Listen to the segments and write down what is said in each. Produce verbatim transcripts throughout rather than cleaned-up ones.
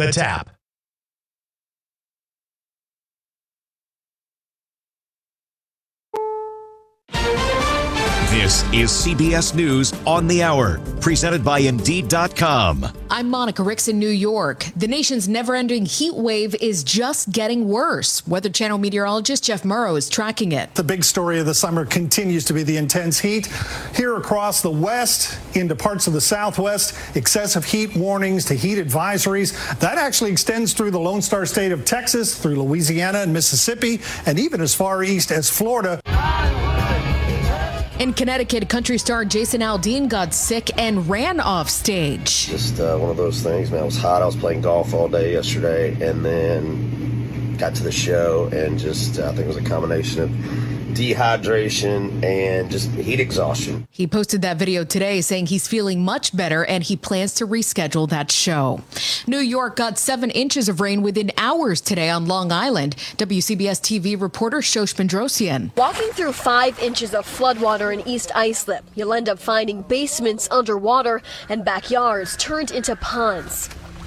The Tap. This is C B S News on the Hour, presented by Indeed dot com. I'm Monica Ricks in New York. The nation's never-ending heat wave is just getting worse. Weather Channel meteorologist Jeff Murrow is tracking it. The big story of the summer continues to be the intense heat. Here across the west, into parts of the southwest, excessive heat warnings to heat advisories. That actually extends through the Lone Star State of Texas, through Louisiana and Mississippi, and even as far east as Florida. In Connecticut, country star Jason Aldean got sick and ran off stage. Just uh, one of those things, man. It was hot. I was playing golf all day yesterday, and then got to the show, and just uh, I think it was a combination of dehydration and just heat exhaustion. He posted that video today saying he's feeling much better and he plans to reschedule that show. New York got seven inches of rain within hours today on Long Island. W C B S T V reporter Shosh Pendrosian. Walking through five inches of floodwater in East Islip, you'll end up finding basements underwater and backyards turned into ponds.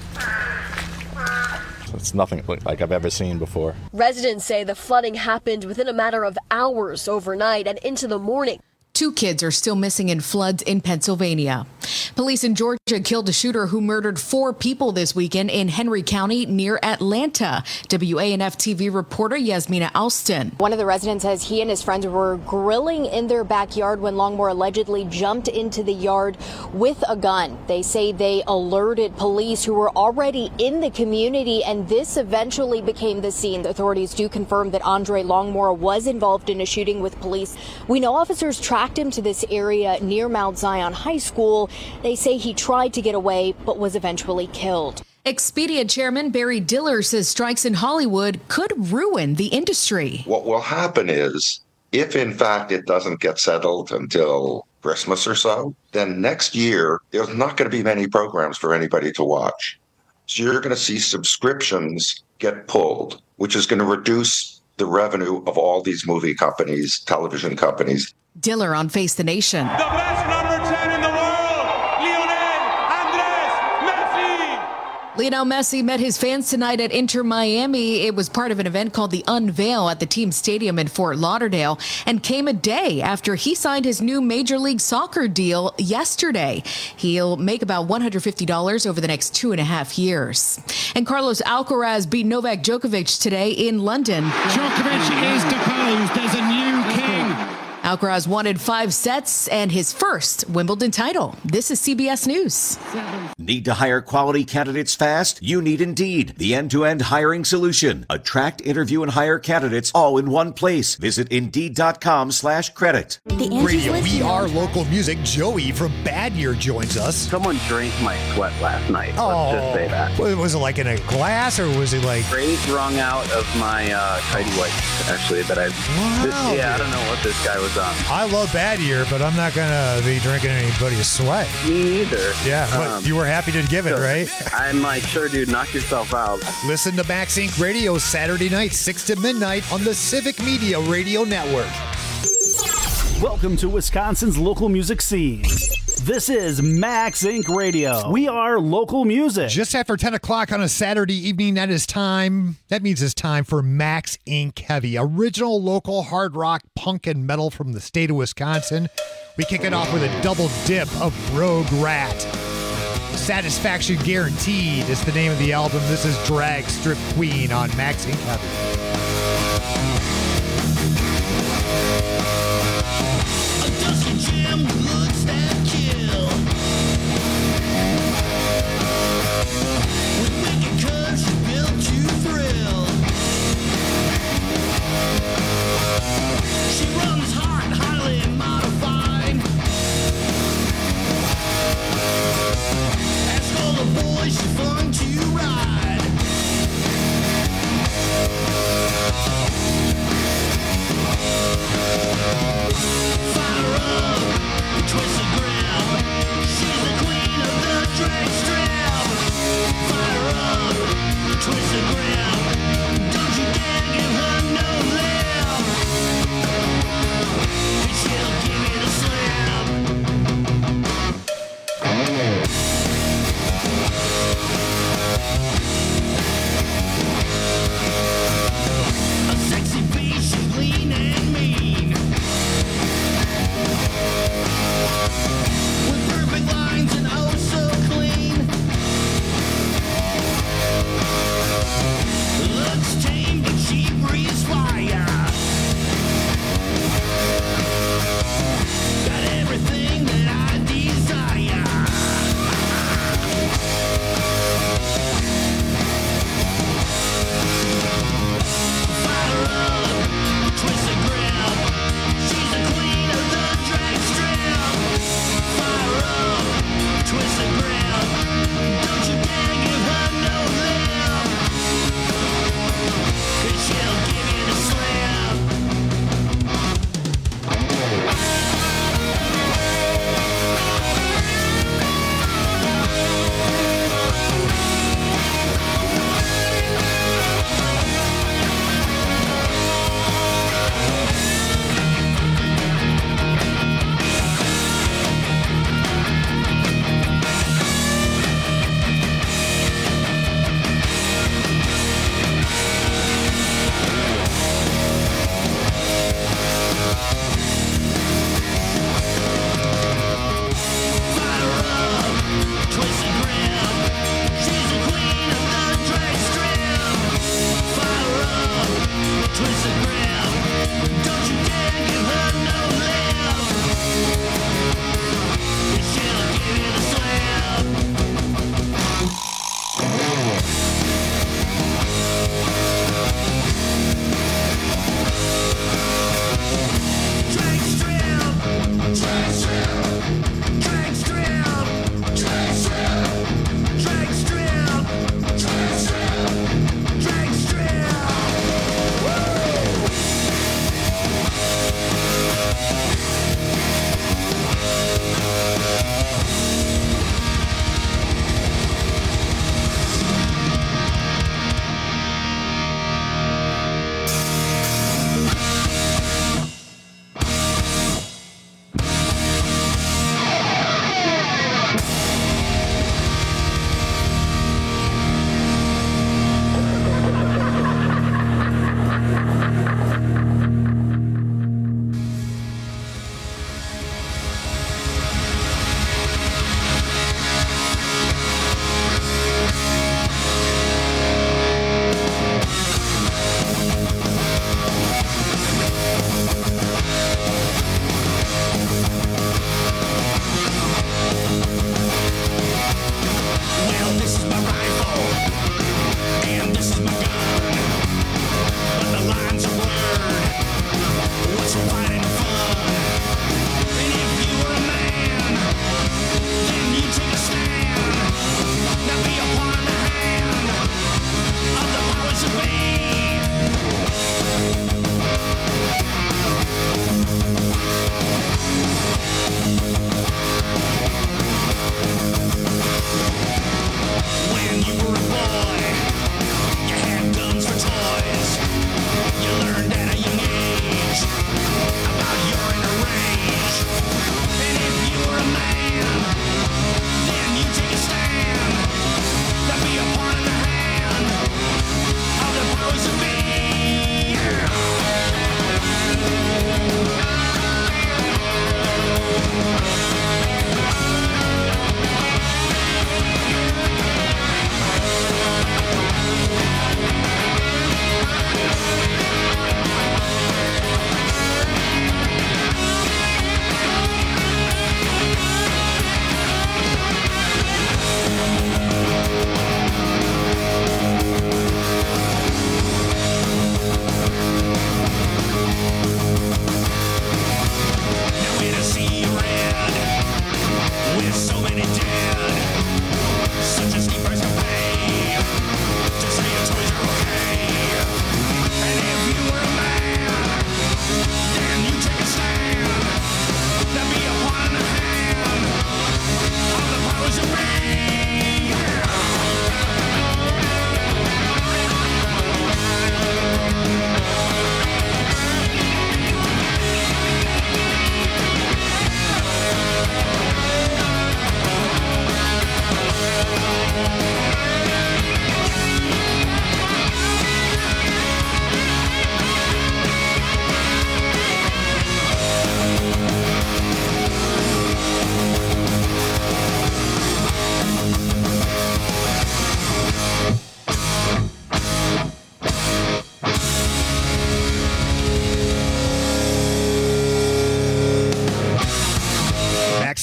It's nothing like I've ever seen before. Residents say the flooding happened within a matter of hours overnight and into the morning. Two kids are still missing in floods in Pennsylvania. Police in Georgia killed a shooter who murdered four people this weekend in Henry County near Atlanta. W A N F T V reporter Yasmina Alston. One of the residents says he and his friends were grilling in their backyard when Longmore allegedly jumped into the yard with a gun. They say they alerted police who were already in the community, and this eventually became the scene. The authorities do confirm that Andre Longmore was involved in a shooting with police. We know officers tracked him to this area near Mount Zion High School. They say he tried to get away but was eventually killed. Expedia chairman Barry Diller says strikes in Hollywood could ruin the industry. What will happen is, if in fact it doesn't get settled until Christmas or so, then next year there's not going to be many programs for anybody to watch. So you're going to see subscriptions get pulled, which is going to reduce the revenue of all these movie companies, television companies. Diller on Face the Nation. The best number ten in the world, Lionel Andres Messi. Lionel Messi met his fans tonight at Inter Miami. It was part of an event called The Unveil at the team stadium in Fort Lauderdale, and came a day after he signed his new Major League Soccer deal yesterday. He'll make about one hundred fifty dollars over the next two and a half years. And Carlos Alcaraz beat Novak Djokovic today in London. Djokovic is deposed as a new king. Alcaraz wanted five sets and his first Wimbledon title. This is C B S News. Need to hire quality candidates fast? You need Indeed, the end-to-end hiring solution. Attract, interview, and hire candidates all in one place. Visit Indeed.com slash credit. Radio, we are local music. Joey from Bad Year joins us. Someone drank my sweat last night. Oh, let's just say that. Was it like in a glass, or was it like... Phrase wrung out of my uh, tidy white, actually, that I... Wow. This, yeah, I don't know what this guy was on. I love Bad Year, but I'm not going to be drinking anybody's sweat. Me neither. Yeah, but um, you were happy to give it, so right? I'm like, sure, dude, knock yourself out. Listen to Max Inc Radio Saturday night, six to midnight on the Civic Media Radio Network. Welcome to Wisconsin's local music scene. This is Max Incorporated. Radio. We are local music. Just after ten o'clock on a Saturday evening, that is time. That means it's time for Max Incorporated Heavy, original local hard rock, punk, and metal from the state of Wisconsin. We kick it off with a double dip of Rogue Rat. Satisfaction Guaranteed is the name of the album. This is Drag Strip Queen on Max Incorporated Heavy.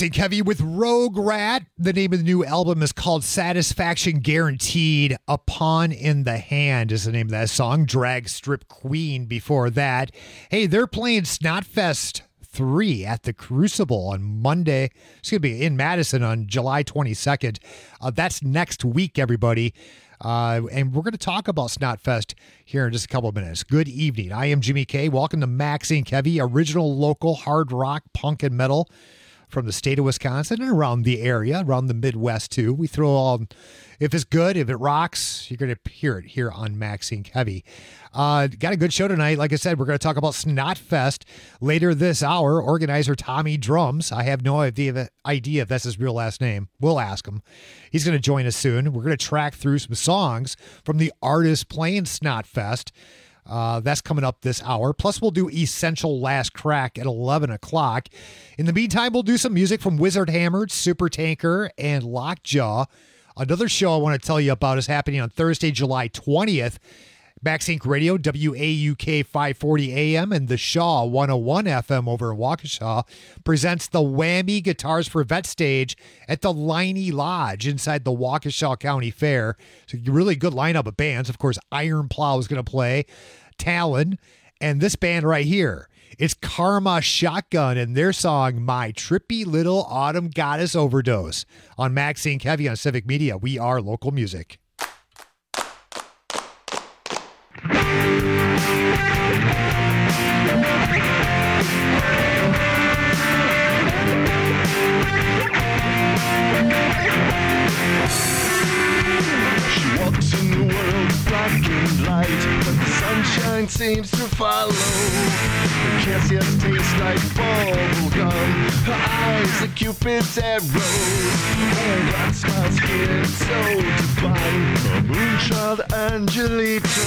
Maxing Heavy with Rogue Rat. The name of the new album is called Satisfaction Guaranteed. A Pawn in the Hand is the name of that song. Drag Strip Queen before that. Hey, they're playing Snotfest three at the Crucible on Monday. It's going to be in Madison on July twenty-second. Uh, that's next week, everybody. Uh, and we're going to talk about Snotfest here in just a couple of minutes. Good evening. I am Jimmy K. Welcome to Maxing Heavy, original local hard rock, punk, and metal from the state of Wisconsin and around the area, around the Midwest too. We throw all, if it's good, if it rocks, you're going to hear it here on Maxing Heavy. Uh, got a good show tonight. Like I said, we're going to talk about Snotfest later this hour. Organizer Tommy Drums. I have no idea, idea if that's his real last name. We'll ask him. He's going to join us soon. We're going to track through some songs from the artists playing Snotfest. Uh, that's coming up this hour. Plus, we'll do Essential Last Crack at eleven o'clock. In the meantime, we'll do some music from Wizard Hammered, Super Tanker, and Lockjaw. Another show I want to tell you about is happening on Thursday, July twentieth. Max Inc Radio, W A U K five forty A M, and the Shaw one oh one F M over in Waukesha presents the Whammy Guitars for Vet stage at the Liney Lodge inside the Waukesha County Fair. So a really good lineup of bands. Of course, Iron Plow is going to play, Talon, and this band right here. It's Karma Shotgun and their song, My Trippy Little Autumn Goddess Overdose on Max Inc Heavy on Civic Media. We are local music. Light, but the sunshine seems to follow. Her kisses taste like bubble gum. Her eyes are Cupid's arrows. Oh, that smile's skin so divine. A moonchild Angelito.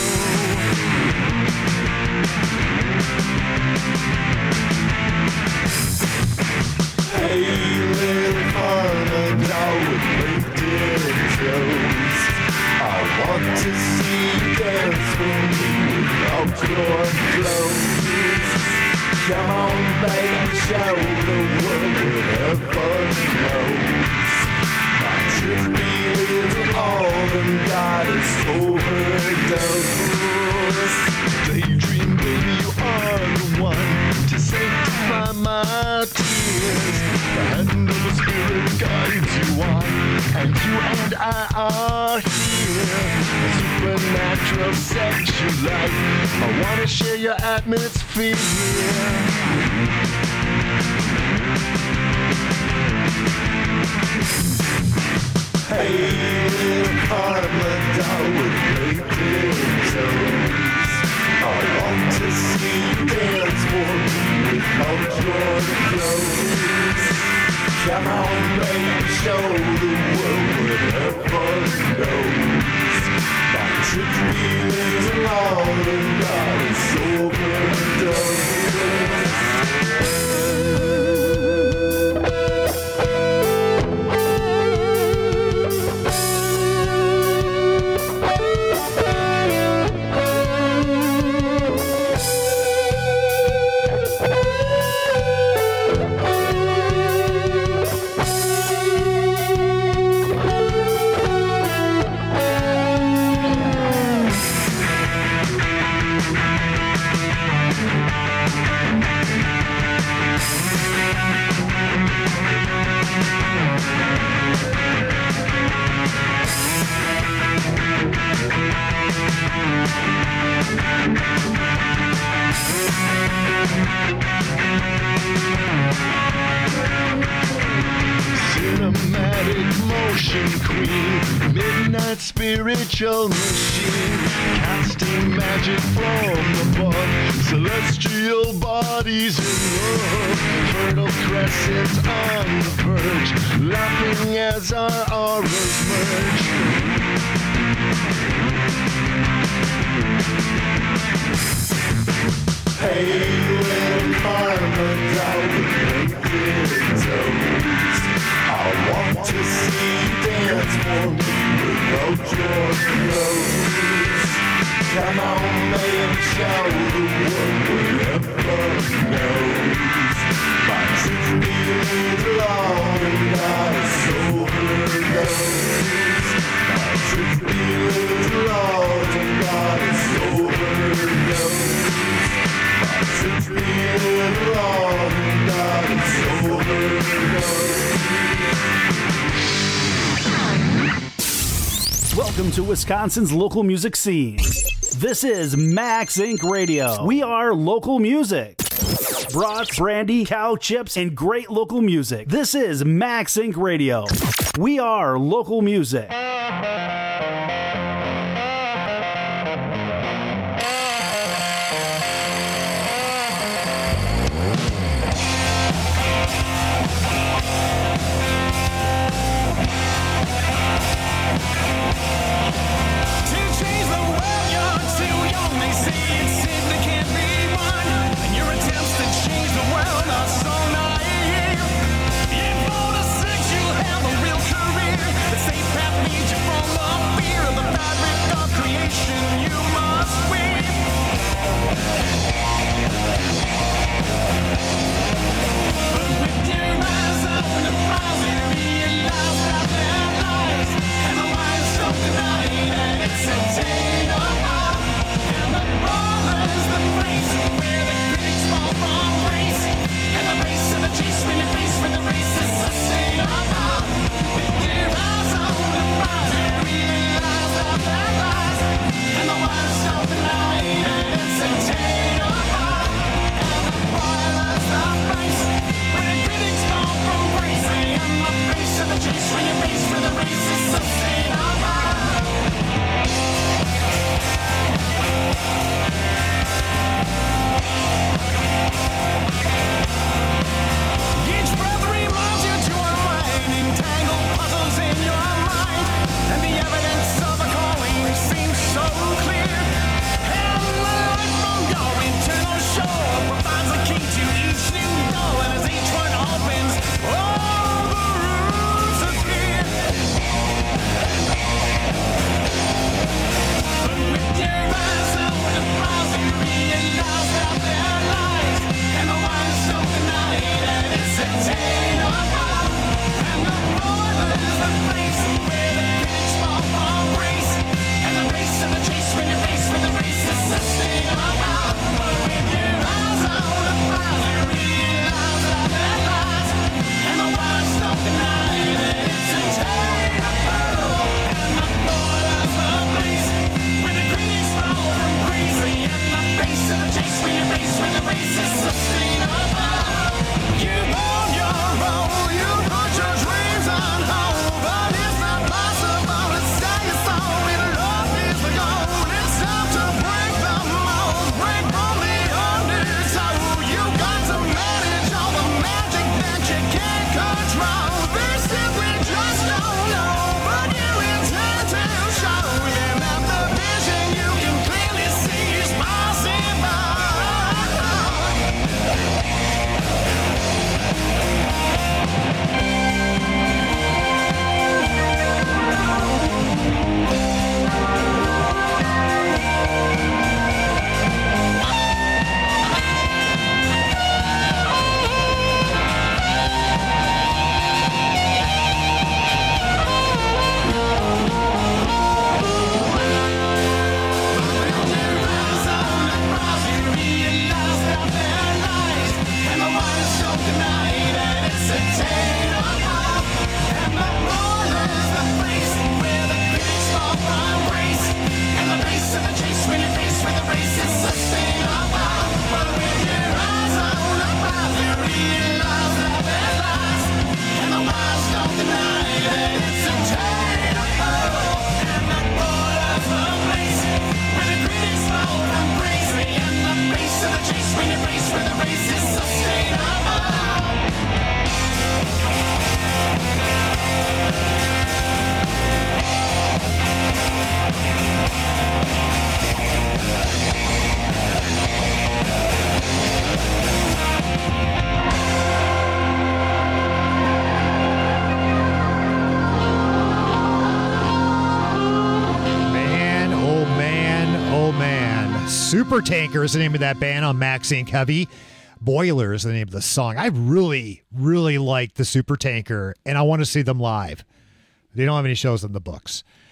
Hey, little Karma doll with painted toes. I want to see you dance for me without your clothes. Come on, baby, show the world whatever knows. My trippy little autumn goddess overdose. Daydream, baby, you are the one to sanctify my tears. The hand of the spirit guides you on, and you and I are here. A supernatural sexual life. I wanna share your atmosphere. Hey, little Karma doll with painted toes. I want to see you dance for me without your clothes. Come on, baby, show the world whatever knows. My trippy little autumn goddess overdose. Cinematic motion queen, midnight spiritual machine, casting magic from above, celestial bodies in love, fertile crescents on the verge, laughing as our auras merge. Hey, little Karma doll with painted toes. I want to see you dance for me without your clothes. Come on, baby, show the world whatever knows. My trippy little Welcome to Wisconsin's local music scene. This is Max Incorporated. Radio. We are local music. Brats, brandy, cow chips, and great local music. This is Max Incorporated. Radio. We are local music. Supertanker is the name of that band on Max Incorporated. Heavy. Boiler is the name of the song. I really, really like the Supertanker, and I want to see them live. They don't have any shows in the books.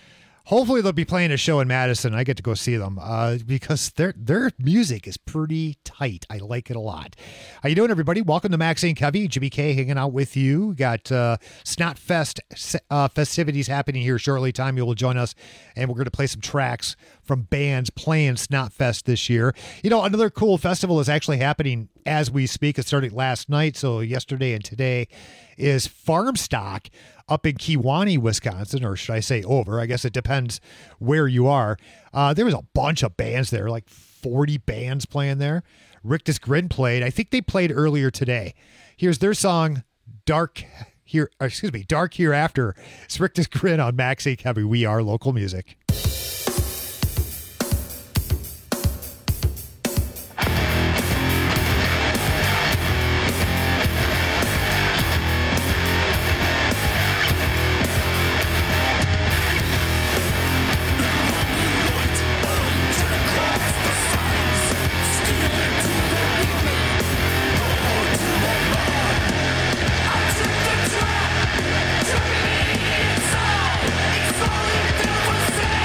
Hopefully they'll be playing a show in Madison. I get to go see them uh, because their their music is pretty tight. I like it a lot. How you doing, everybody? Welcome to Max and Kevy. Jimmy K hanging out with you. We got uh, Snot Fest uh, festivities happening here shortly. Tommy will join us, and we're going to play some tracks from bands playing Snot Fest this year. You know, another cool festival is actually happening as we speak. It started last night, so yesterday and today is Farm Stock up in Kewaunee, Wisconsin, or should I say over? I guess it depends where you are. Uh, there was a bunch of bands there, like forty bands playing there. Rictus Grin played. I think they played earlier today. Here's their song, Dark Here, excuse me, Dark Hereafter. It's Rictus Grin on Max eight Heavy. We are local music. It's falling through the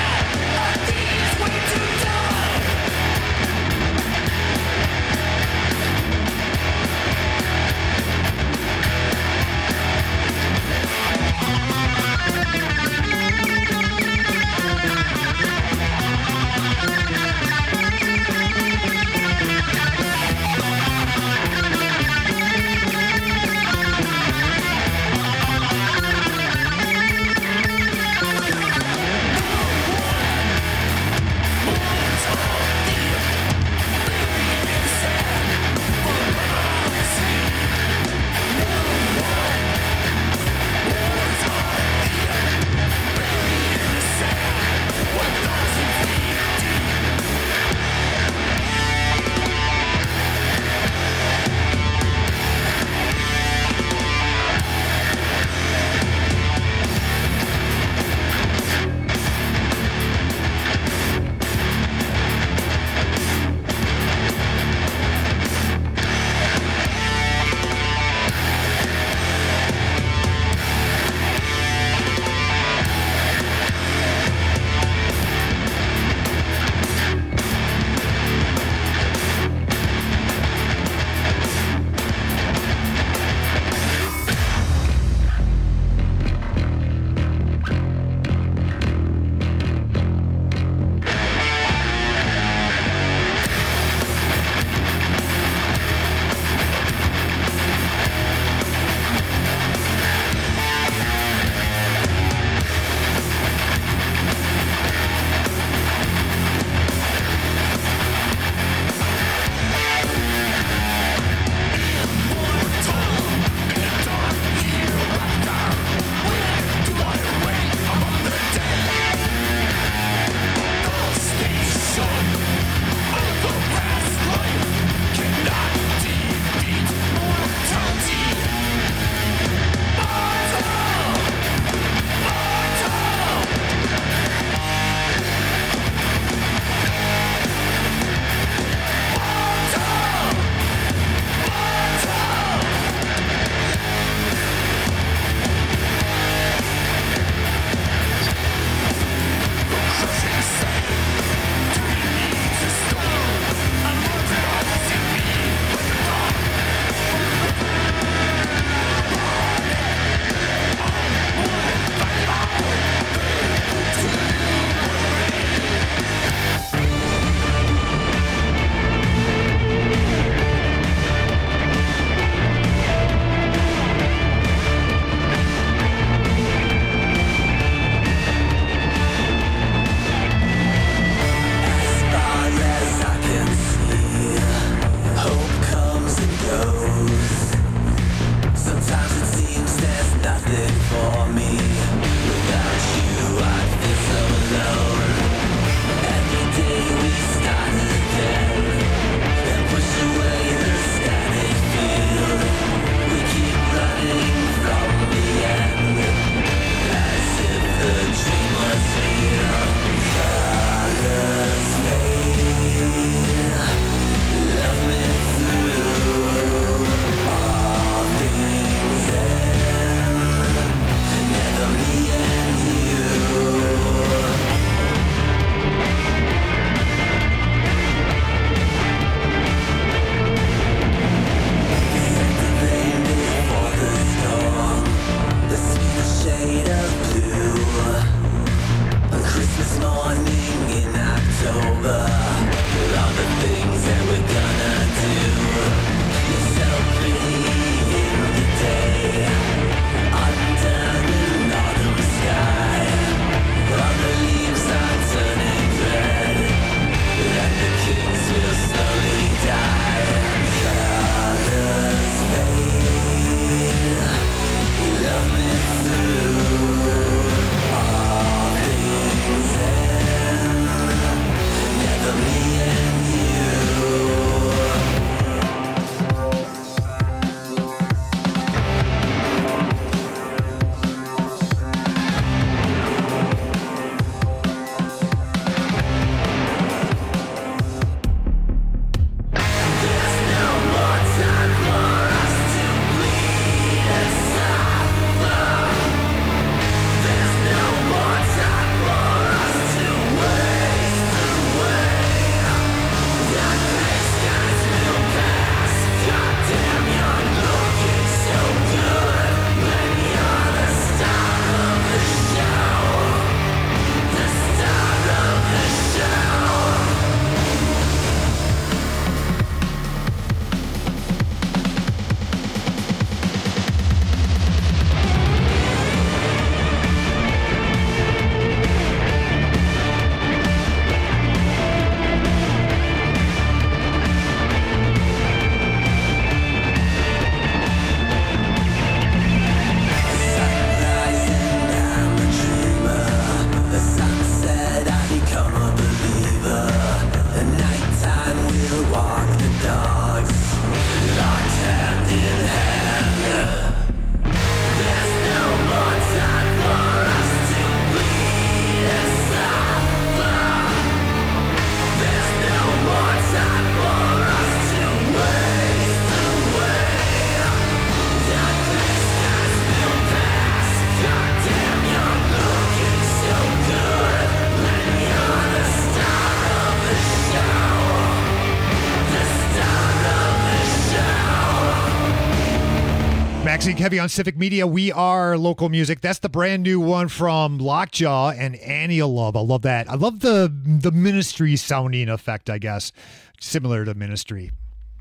Maxine Kevy on Civic Media. We are local music. That's the brand new one from Lockjaw and Annie Love. I love that. I love the the Ministry sounding effect, I guess. Similar to Ministry.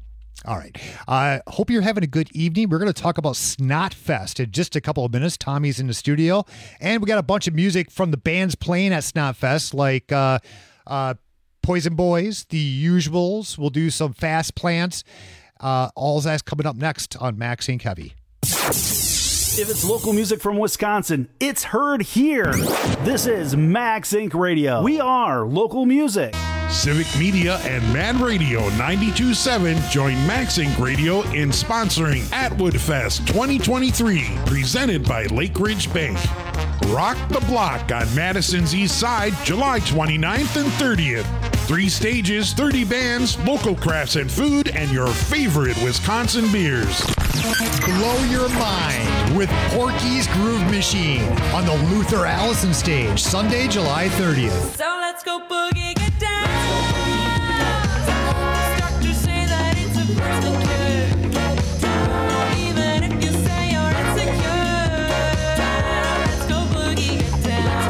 All right. I uh, hope you're having a good evening. We're going to talk about Snotfest in just a couple of minutes. Tommy's in the studio. And we got a bunch of music from the bands playing at Snotfest, like uh, uh, Poison Boys, The Usuals. We'll do some Fast Plants. Uh, all that's coming up next on Maxine Kevy. If it's local music from Wisconsin, it's heard here. This is Max Incorporated. Radio. We are local music. Civic Media and Man Radio ninety-two point seven join Max Incorporated. Radio in sponsoring Atwood Fest twenty twenty-three, presented by Lake Ridge Bank. Rock the Block on Madison's East Side, July twenty-ninth and thirtieth. Three stages, thirty bands, local crafts and food, and your favorite Wisconsin beers. Blow your mind with Porky's Groove Machine on the Luther Allison stage, Sunday, July thirtieth. So let's go boogie, get down. Start to say that it's a person cure. Even if you say you're insecure. Let's go boogie, get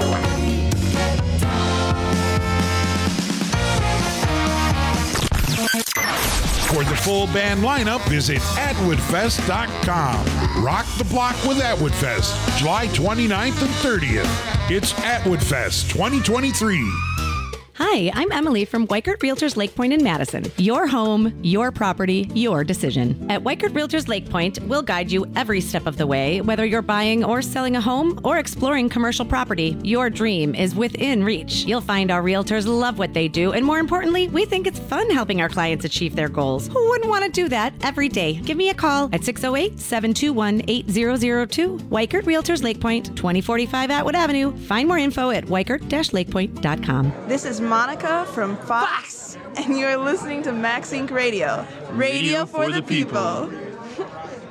down. For the full band lineup, visit atwood fest dot com. Rock the Block with Atwood Fest, July twenty-ninth and thirtieth. It's Atwood Fest twenty twenty-three. Hi, I'm Emily from Weichert Realtors Lake Point in Madison. Your home, your property, your decision. At Weichert Realtors Lake Point, we'll guide you every step of the way. Whether you're buying or selling a home or exploring commercial property, your dream is within reach. You'll find our realtors love what they do, and more importantly, we think it's fun helping our clients achieve their goals. Who wouldn't want to do that every day? Give me a call at six oh eight, seven two one, eight zero zero two. Weichert Realtors Lake Point, twenty forty-five Atwood Avenue. Find more info at weichert dash lake point dot com. This is Monica from Fox, Fox, and you're listening to Max Incorporated. Radio, Radio for, for the, the people. people.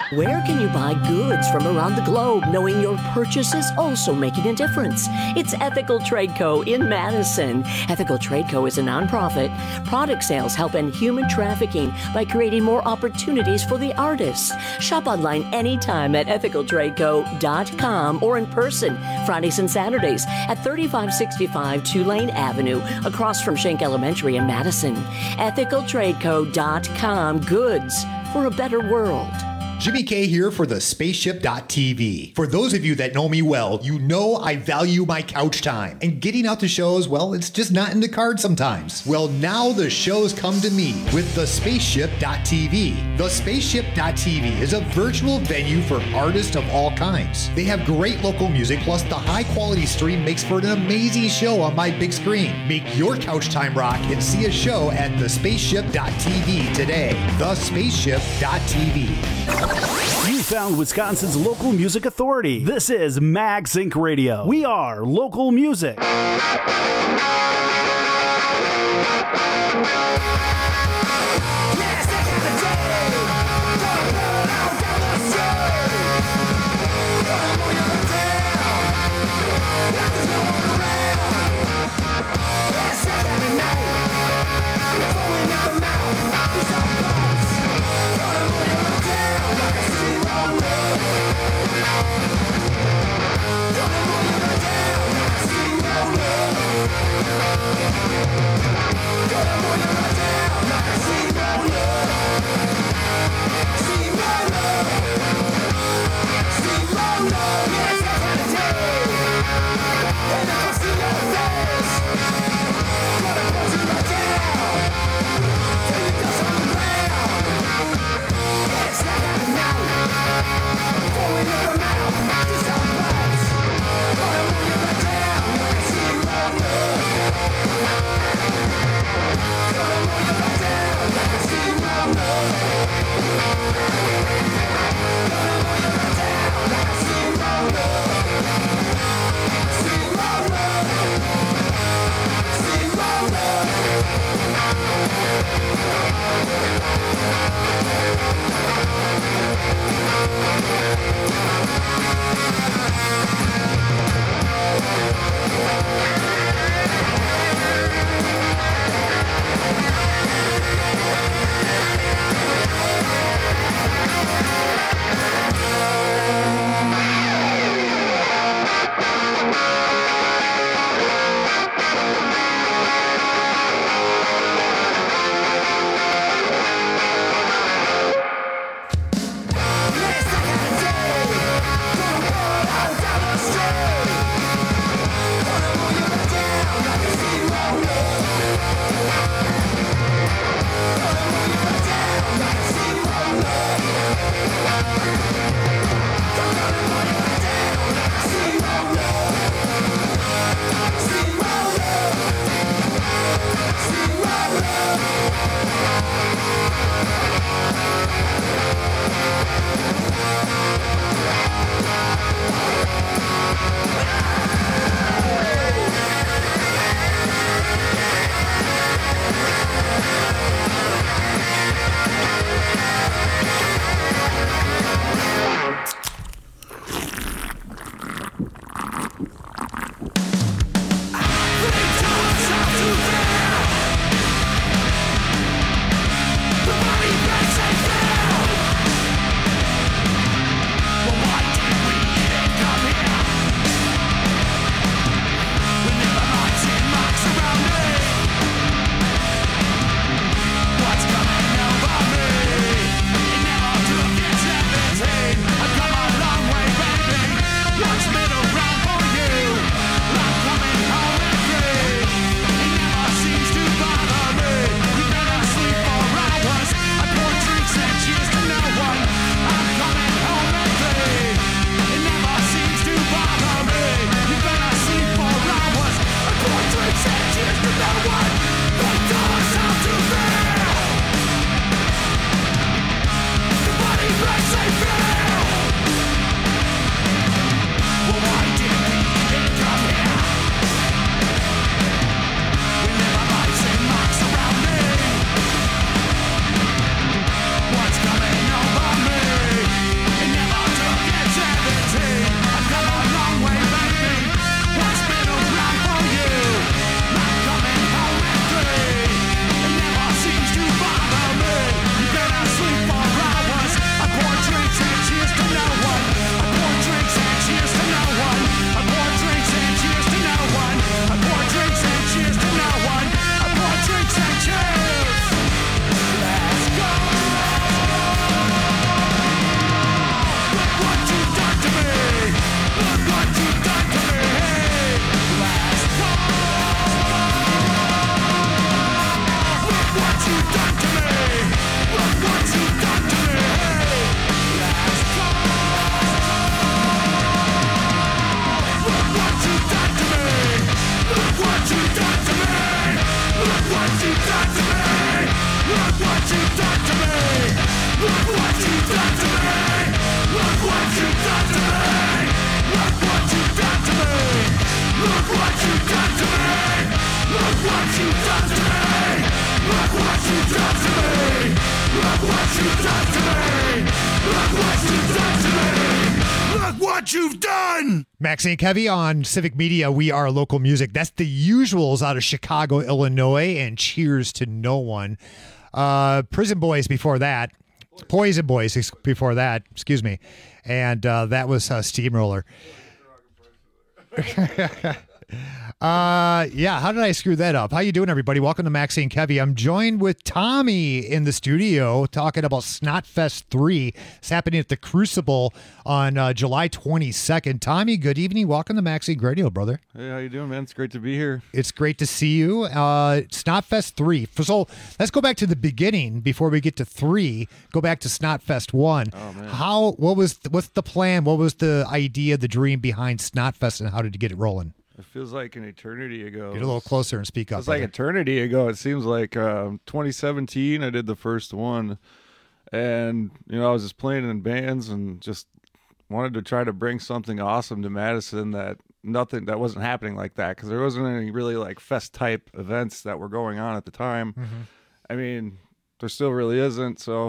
Where can you buy goods from around the globe knowing your purchase is also making a difference? It's Ethical Trade Co. in Madison. Ethical Trade Co. is a nonprofit. Product sales help end human trafficking by creating more opportunities for the artists. Shop online anytime at ethical trade co dot com or in person Fridays and Saturdays at thirty-five sixty-five Tulane Avenue across from Schenck Elementary in Madison. ethical trade co dot com. Goods for a better world. Jimmy K here for the spaceship dot t v. For those of you that know me well, you know I value my couch time. And getting out to shows, well, it's just not in the cards sometimes. Well, now the shows come to me with the spaceship dot t v. The spaceship dot t v is a virtual venue for artists of all kinds. They have great local music, plus the high quality stream makes for an amazing show on my big screen. Make your couch time rock and see a show at the spaceship dot t v today. the spaceship dot t v. You found Wisconsin's local music authority. This is Max Inc Radio. We are local music. Don't what you've done to me. Look what you've done to me. Look what you've done to me. Look what you've done to me. Look what you've done. Maxie and Kevy on Civic Media. We are local music. That's the Usuals out of Chicago, Illinois, and Cheers to No One. Uh, Prison Boys before that. Poison Boys ex- before that. Excuse me. And uh, that was uh, Steamroller. Uh, yeah, how did I screw that up? How you doing, everybody? Welcome to Maxie and Kevy. I'm joined with Tommy in the studio talking about Snotfest three. It's happening at the Crucible on uh, July twenty-second. Tommy, good evening. Welcome to Maxie and Radio, brother. Hey, how you doing, man? It's great to be here. It's great to see you. Uh, Snotfest three. So let's go back to the beginning before we get to three. Go back to Snotfest one. Oh, man. How? What was? What's the plan? What was the idea, the dream behind Snotfest, and how did you get it rolling? It feels like an eternity ago. Get a little closer and speak up. It's like brother. eternity ago. It seems like um, twenty seventeen, I did the first one. And, you know, I was just playing in bands and just wanted to try to bring something awesome to Madison that nothing, that wasn't happening like that. Because there wasn't any really like fest type events that were going on at the time. Mm-hmm. I mean, there still really isn't. So,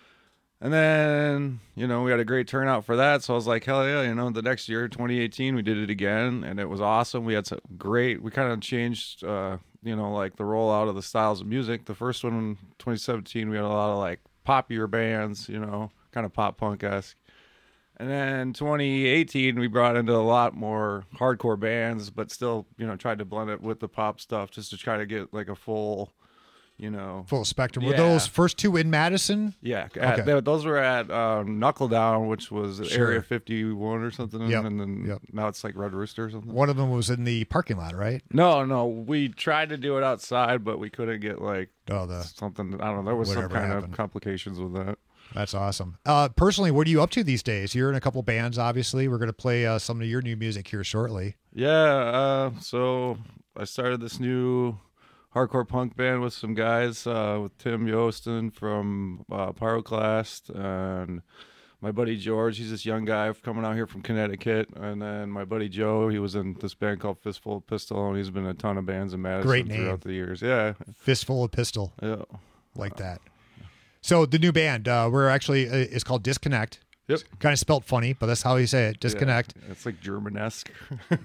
and then, you know, we had a great turnout for that. So I was like, hell yeah, you know, the next year, twenty eighteen, we did it again. And it was awesome. We had some great, we kind of changed, uh, you know, like the rollout of the styles of music. The first one in twenty seventeen, we had a lot of like poppier bands, you know, kind of pop punk-esque. And then twenty eighteen, we brought into a lot more hardcore bands, but still, you know, tried to blend it with the pop stuff just to try to get like a full, you know, full spectrum. Were Yeah. those first two in Madison? Yeah, at, Okay. they- those were at um, Knuckle Down, which was Sure. Area fifty-one or something, Yep, and then yep. now it's like Red Rooster or something. One of them was in the parking lot, right? No, no, we tried to do it outside, but we couldn't get like oh, the, something. I don't know. There was some whatever kind happened. of complications with that. That's awesome. Uh, personally, what are you up to these days? You're in a couple bands, obviously. We're going to play uh, some of your new music here shortly. Yeah, uh, so I started this new hardcore punk band with some guys, uh, with Tim Yostin from uh, Pyroclast, and my buddy George. He's this young guy coming out here from Connecticut, and then my buddy Joe. He was in this band called Fistful of Pistol, and he's been in a ton of bands in Madison Great name. throughout the years. Yeah, Fistful of Pistol. Yeah, like that. So the new band, uh, we're actually uh, it's called Disconnect. Yep. Kind of spelt funny, but that's how you say it. Disconnect. Yeah, it's like Germanesque.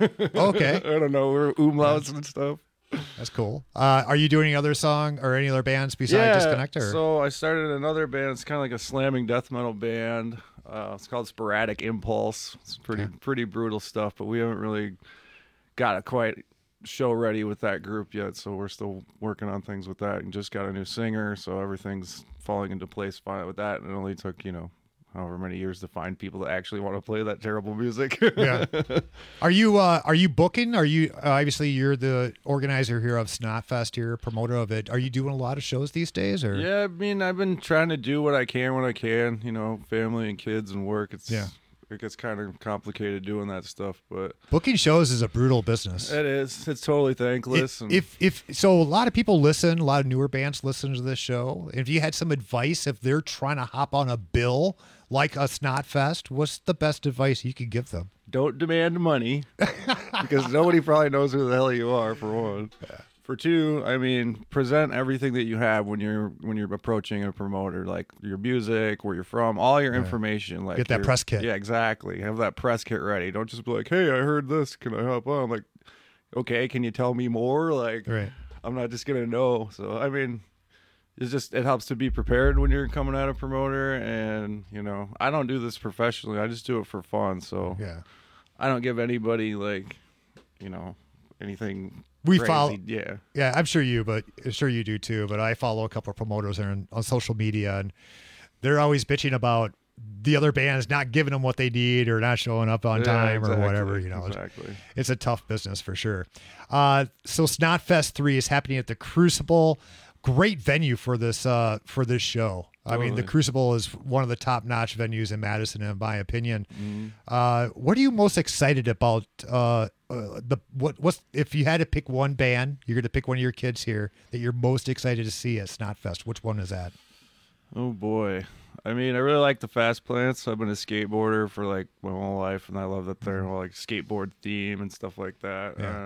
Okay. I don't know. We're umlauts and stuff. That's cool. Uh, are you doing any other song or any other bands besides Yeah, Disconnect? Or? so I started another band. It's kind of like a slamming death metal band. Uh, it's called Sporadic Impulse. It's pretty Okay. pretty brutal stuff, but we haven't really got it quite show ready with that group yet. So we're still working on things with that, and just got a new singer. So everything's falling into place fine with that. And it only took, you know, however many years to find people that actually want to play that terrible music. Yeah. Are you uh, are you booking? Are you uh, obviously you're the organizer here of Snotfest here, promoter of it. Are you doing a lot of shows these days? Or Yeah, I mean, I've been trying to do what I can when I can, you know, family and kids and work. It's Yeah. It gets kind of complicated doing that stuff, but booking shows is a brutal business. it is. It's totally thankless. and If if so, a lot of people listen. A lot of newer bands listen to this show. If you had some advice, if they're trying to hop on a bill like a Snotfest, what's the best advice you could give them? don't demand money because nobody probably knows who the hell you are, for one. For two, I mean, present everything that you have when you're when you're approaching a promoter, like your music, where you're from, all your information. Like Get that your- press kit. Yeah, exactly. Have that press kit ready. Don't just be like, "Hey, I heard this. Can I hop on?" Like, okay, can you tell me more? Like, Right. I'm not just gonna know. So, I mean, it's just it helps to be prepared when you're coming at a promoter. And you know, I don't do this professionally. I just do it for fun. So, Yeah. I don't give anybody like, you know, anything. We crazy. follow, yeah, yeah. I'm sure you, but I'm sure you do too. But I follow a couple of promoters on, on social media, and they're always bitching about the other bands not giving them what they need or not showing up on Yeah, time or exactly, whatever. You know, It's- exactly. it's a tough business for sure. Uh, so Snotfest three is happening at the Crucible. Great venue for this uh, for this show. I mean, the Totally. Crucible is one of the top-notch venues in Madison, in my opinion. Mhm. Uh, what are you most excited about? Uh, uh, the what? What's if you had to pick one band, you're going to pick one of your kids here that you're most excited to see at Snotfest. Which one is that? Oh boy. I mean, I really like the Fast Plants. I've been a skateboarder for like my whole life, and I love that they're all like skateboard theme and stuff like that. Yeah. And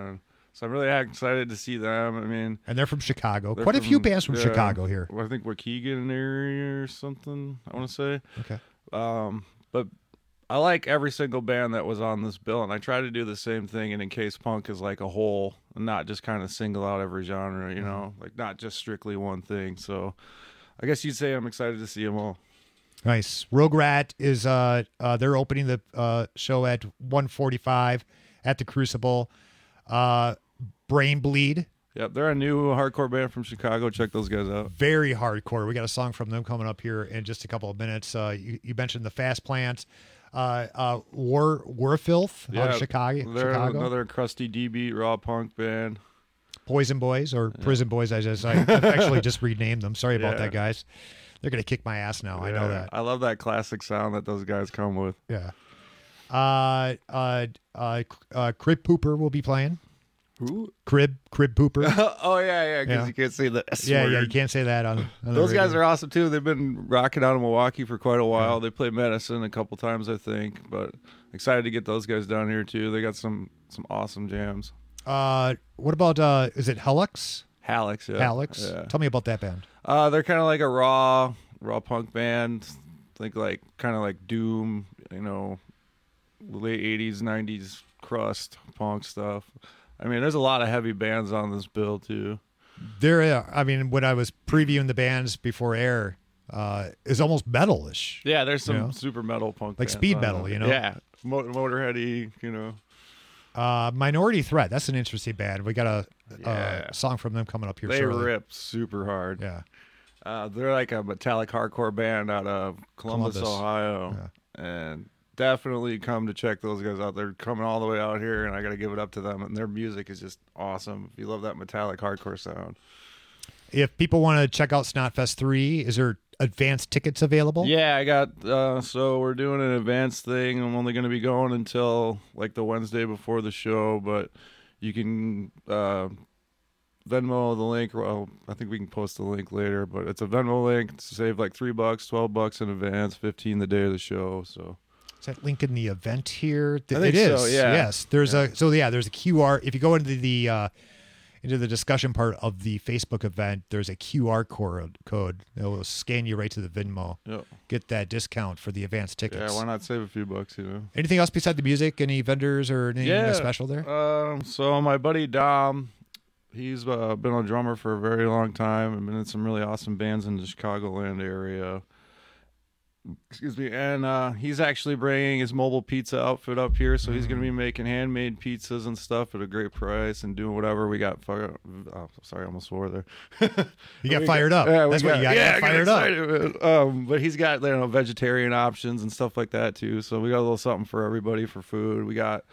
So I'm really excited to see them. I mean, And they're from Chicago. they're Quite a few from- bands from yeah, Chicago here. I think Waukegan area or something, I want to say. Okay. Um, but I like every single band that was on this bill, and I try to do the same thing and encase punk as like a whole, and not just kind of single out every genre, you know, like not just strictly one thing. So I guess you'd say I'm excited to see them all. Nice. Rogue Rat is uh uh they're opening the uh show at one forty-five at the Crucible. Uh Brain Bleed, Yep, they're a new hardcore band from Chicago. Check those guys out. very hardcore. We got a song from them coming up here in just a couple of minutes. Uh you, you mentioned the Fast Plants. Uh uh War Warfilth out of Chicago. They're Chicago. another crusty D beat raw punk band. Poison Boys or Prison Boys, I just I I've actually just renamed them. Sorry about Yeah. that, guys. They're gonna kick my ass now. I know Yeah, that. I love that classic sound that those guys come with. Yeah. Uh, uh, uh, uh, Crib Pooper will be playing. Who? Crib, Crib Pooper. Oh yeah, yeah, because Yeah. you can't say the S yeah, word. yeah, you can't say that on. on the Those guys radio. are awesome too. They've been rocking out in Milwaukee for quite a while. They played Medicine a couple times, I think. But excited to get those guys down here too. They got some some awesome jams. Uh, what about uh, is it Helix? Halix, yeah. Halix. Yeah. Tell me about that band. Uh, they're kind of like a raw, raw punk band. Think like kind of like Doom, you know, late eighties, nineties crust punk stuff. I mean, there's a lot of heavy bands on this bill too. There, uh, I mean, when I was previewing the bands before air, uh, is almost metalish. Yeah, there's some You know? super metal punk, Like bands speed on metal, it. you know? Yeah, Mo- Motorheady, you know. Uh, Minority Threat. That's an interesting band. We got a, Yeah. a song from them coming up here They shortly. rip super hard. Yeah. Uh, they're like a metallic hardcore band out of Columbus, Columbus. Ohio, and definitely come to check those guys out. They're coming all the way out here, and I got to give it up to them. And their music is just awesome. If you love that metallic hardcore sound, If people want to check out Snotfest three, is there advanced tickets available? yeah, I got. Uh, so we're doing an advanced thing. I'm only going to be going until like the Wednesday before the show, but you can. Uh, Venmo the link. Well, I think we can post the link later, but it's a Venmo link to save like three bucks, twelve bucks in advance, fifteen the day of the show. So Is that link in the event here? Th- I think it is. so, yeah. Yes. There's a so yeah. There's a Q R. If you go into the uh, into the discussion part of the Facebook event, there's a Q R code. Code. It will scan you right to the Venmo. Yep. Get that discount for the advanced tickets. yeah, why not save a few bucks? You know. Anything else beside the music? Any vendors or anything Yeah. special there? Um. So my buddy Dom, he's uh, been a drummer for a very long time and been in some really awesome bands in the Chicagoland area. Excuse me, and uh, he's actually bringing his mobile pizza outfit up here, so he's going to be making handmade pizzas and stuff at a great price and doing whatever. We got fire. Oh, sorry, I almost swore there. You got We fired up. Yeah, we That's what you got. Yeah, You got I got fired up. excited, man. Um, but he's got, you know, vegetarian options and stuff like that too. So we got a little something for everybody for food. We got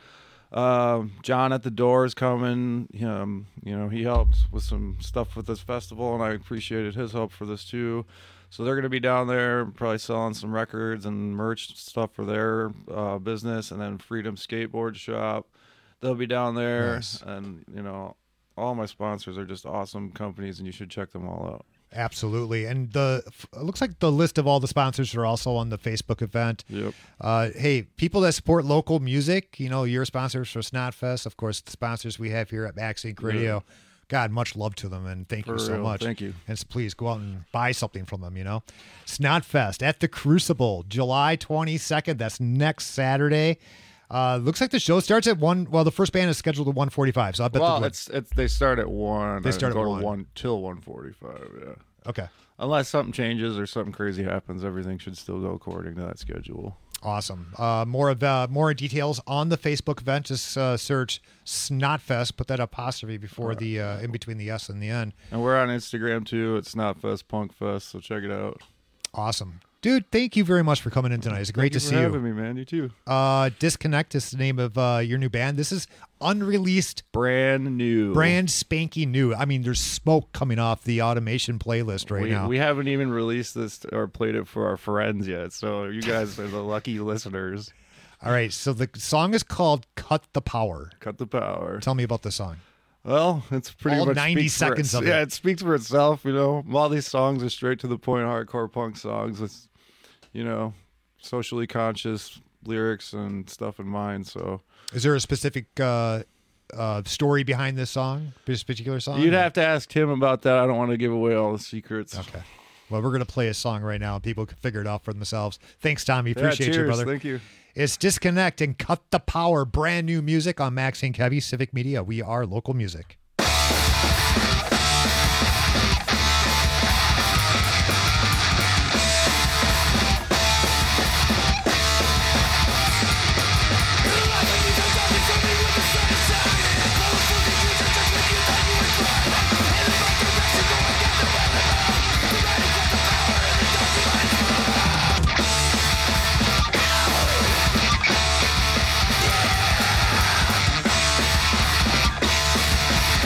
um, John at the Doors coming. Um, you know, he helped with some stuff with this festival, and I appreciated his help for this too. So they're going to be down there probably selling some records and merch stuff for their uh, business, and then Freedom Skateboard Shop. They'll be down there, Nice. and you know, all my sponsors are just awesome companies, and you should check them all out. Absolutely. And the it looks like the list of all the sponsors are also on the Facebook event. Yep. Uh, hey, people that support local music, you know, your sponsors for Snotfest, of course, the sponsors we have here at Max Inc Radio. God, much love to them, and thank For you so real. much. Thank you. And s- please go out and buy something from them, you know. Snotfest at the Crucible, July twenty-second. That's next Saturday. Uh, looks like the show starts at one. Well, the first band is scheduled at one forty-five, so I bet Well, the it's it's they start at one. They and start at go to one. one till one forty-five. Yeah. Okay. Unless something changes or something crazy happens, everything should still go according to that schedule. Awesome. Uh, more of uh, more details on the Facebook event. Just uh, search Snotfest. Put that apostrophe before the uh, in between the S and the N. And we're on Instagram too. It's Snotfest Punk Fest, so check it out. Awesome, dude. Thank you very much for coming in tonight. It's great Thank to you see for you. having me, man. You too. Uh, Disconnect is the name of uh, your new band. This is unreleased, brand new, brand spanky new. I mean, there's smoke coming off the automation playlist right we, now. we haven't even released this or played it for our friends yet, so you guys are the lucky listeners. All right, so the song is called "Cut the Power." Cut the Power. Tell me about the song. Well, it's pretty All much ninety speaks for seconds it. of Yeah, it. it speaks for itself. You know, all these songs are straight to the point, hardcore punk songs with, you know, socially conscious lyrics and stuff in mind. So, Is there a specific uh, uh, story behind this song, this particular song? You'd have to ask him about that. I don't want to give away all the secrets. Okay. Well, we're going to play a song right now, and people can figure it out for themselves. Thanks, Tommy. Yeah, Appreciate you, cheers. brother. Thank you. It's Disconnect and Cut the Power. Brand new music on Max Inc Heavy Civic Media. We are local music. Yeah.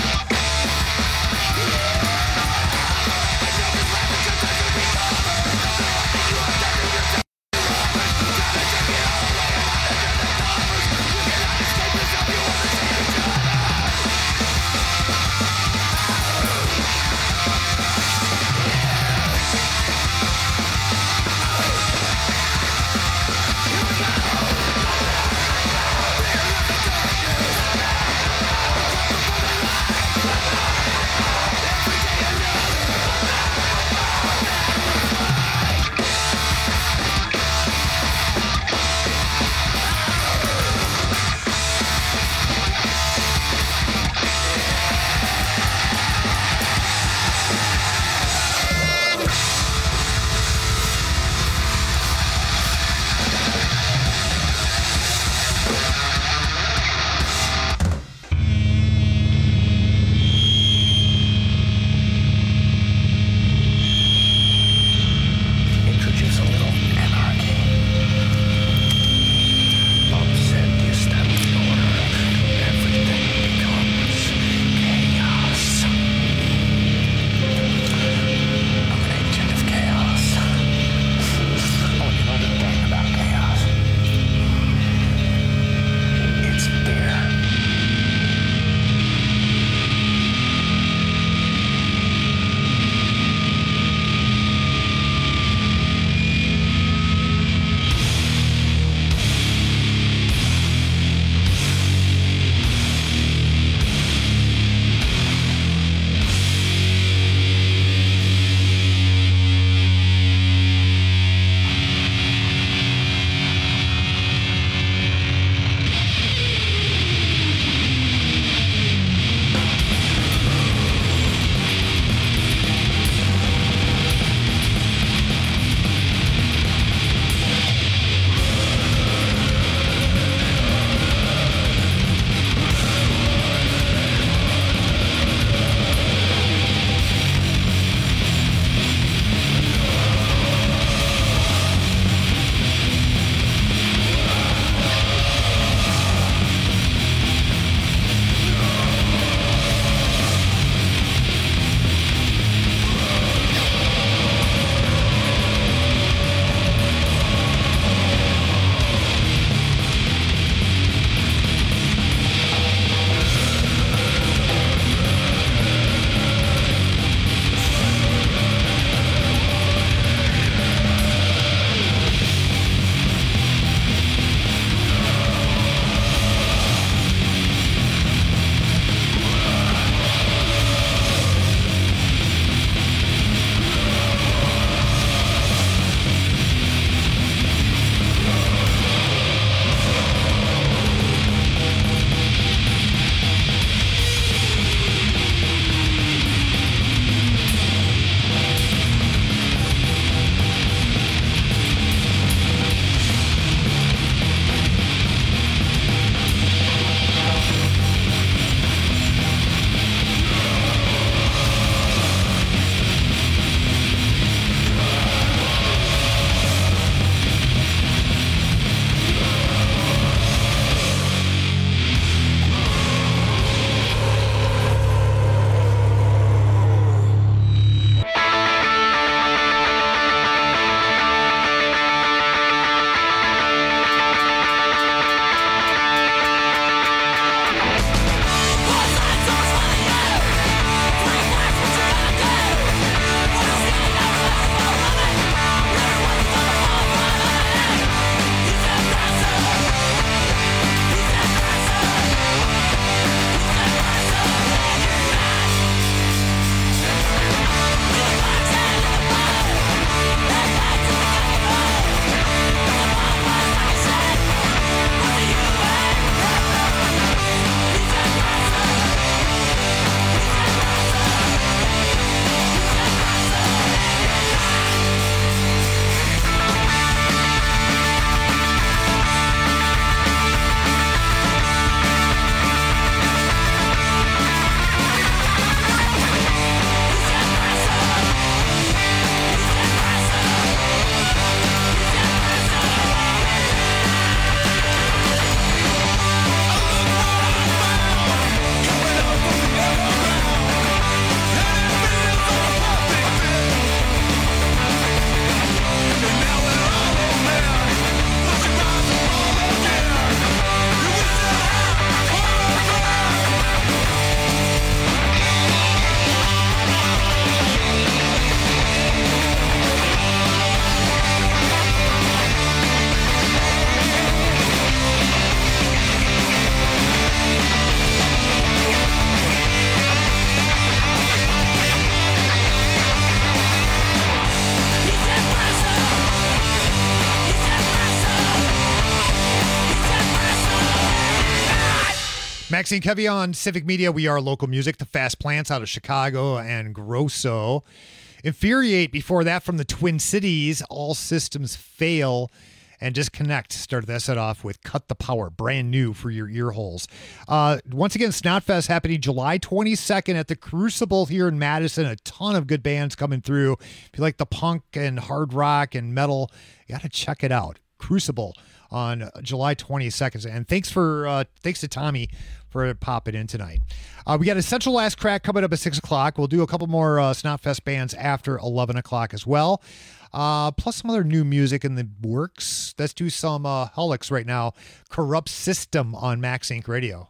Maxine Kevy on Civic Media. We are local music. The Fast Plants out of Chicago and Grosso. Infuriate before that from the Twin Cities. All Systems Fail. And Disconnect started that set off with Cut the Power, brand new for your ear holes. Uh, once again, Snotfest happening July twenty-second at the Crucible here in Madison. A ton of good bands coming through. If you like the punk and hard rock and metal, you got to check it out. Crucible on July twenty-second. And thanks for uh, thanks to Tommy for popping in tonight. Uh, we got Essential Last Crack coming up at six o'clock. We'll do a couple more uh, Snotfest bands after eleven o'clock as well. Uh, plus some other new music in the works. Let's do some uh, Helix right now. Corrupt System on Max Inc Radio.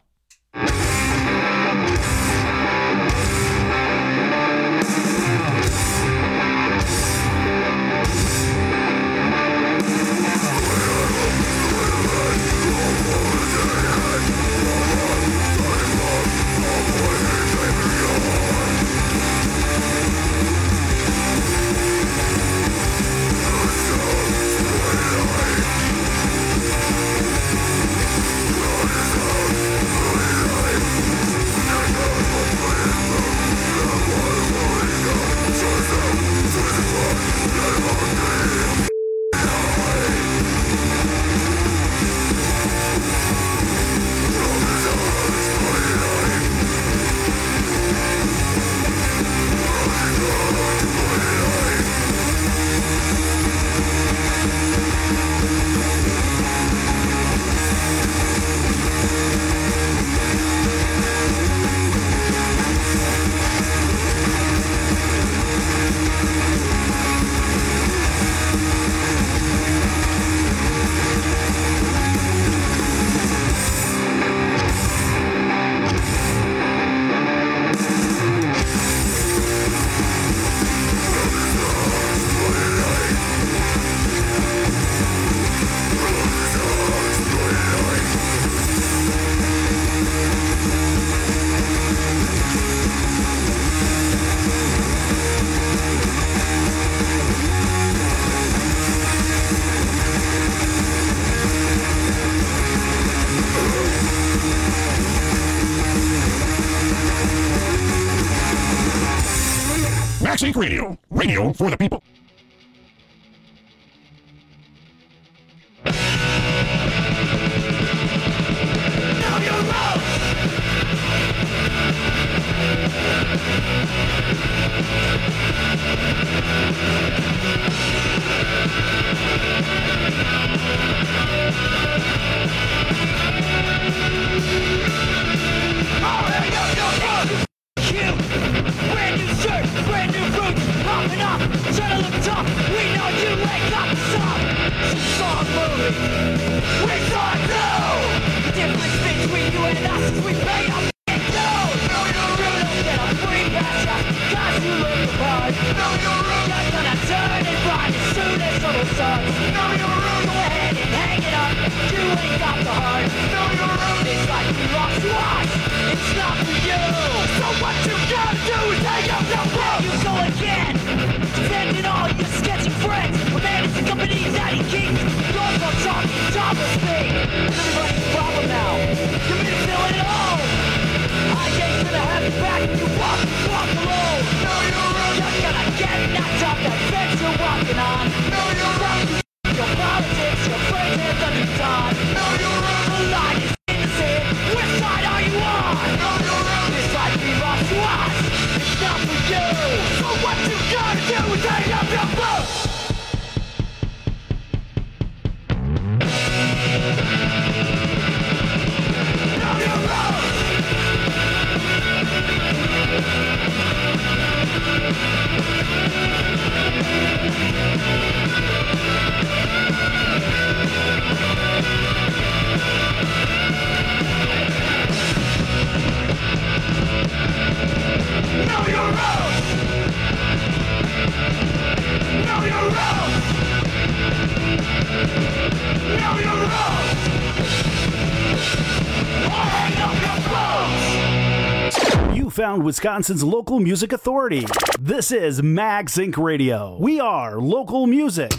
Max Inc Radio, radio for the people. Brand new shirt, brand new boots, popping up, shut up top. We know you ain't got the stop. She saw a movie, we saw it too. The difference between you and us is we pay our f***ing dues. Know your roots, don't get a free pass just because you look the part. Know your roots, you're gonna turn and run as soon as summer starts. Know your roots, go ahead and hang it up. You ain't got the heart. Know your roots, it's like we lost to us. It's not for you. So what you gotta do is hang up your book. You go again, defending all your sketchy friends. A man is the company that he keeps. Yours on talking double speak. Everybody's a problem now. You mean to fill it all? I ain't gonna have you back when you walk, walk alone. Know your roots. You're gonna get knocked off that fence you're walking on. Know your roots. Your politics, your friends have done you done. Know your roots. The line is in the sand. Which side are you on? Know your roots. This life belongs to us. It's not for you. So what you gotta do is hang up your boots. Know your roots. Know your roots. Know your roots. Know your roots. Or hang up your boots. You found Wisconsin's local music authority. This is Max Inc Radio. We are local music.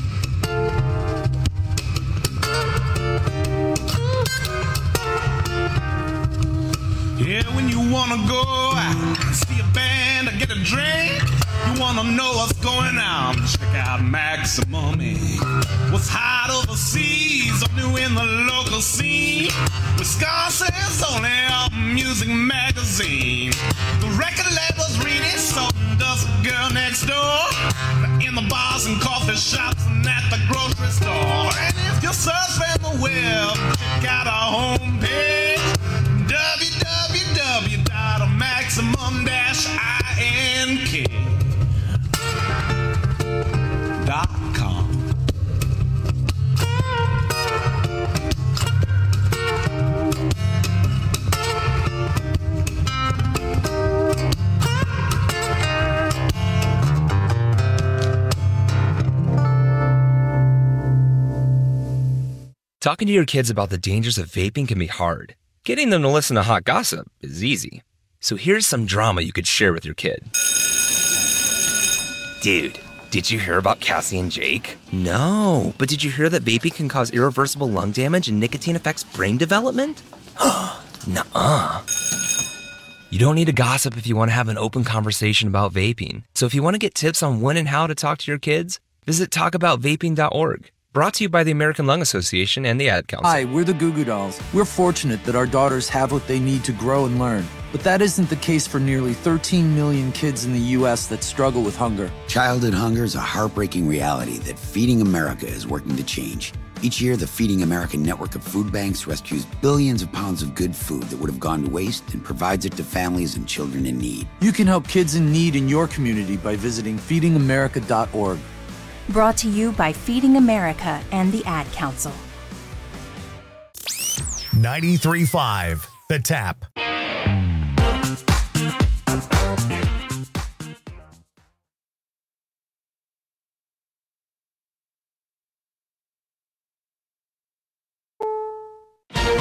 Yeah, when you wanna go out, see a band or get a drink, you wanna know what's going on, check out Maximum Ink. What's hot overseas or new in the local scene, Wisconsin's only music magazine. The record label's reading, so does the girl next door, in the bars and coffee shops and at the grocery store. And if you're surfing the web, check out our homepage, w w w dot maximum dash ink dot com. Talking to your kids about the dangers of vaping can be hard. Getting them to listen to hot gossip is easy. So here's some drama you could share with your kid. Dude, did you hear about Cassie and Jake? No, but did you hear that vaping can cause irreversible lung damage and nicotine affects brain development? Nuh-uh. You don't need to gossip if you want to have an open conversation about vaping. So if you want to get tips on when and how to talk to your kids, visit talk about vaping dot org. Brought to you by the American Lung Association and the Ad Council. Hi, we're the Goo Goo Dolls. We're fortunate that our daughters have what they need to grow and learn. But that isn't the case for nearly thirteen million kids in the U S that struggle with hunger. Childhood hunger is a heartbreaking reality that Feeding America is working to change. Each year, the Feeding America network of food banks rescues billions of pounds of good food that would have gone to waste and provides it to families and children in need. You can help kids in need in your community by visiting feeding america dot org. Brought to you by Feeding America and the Ad Council. ninety-three point five The Tap.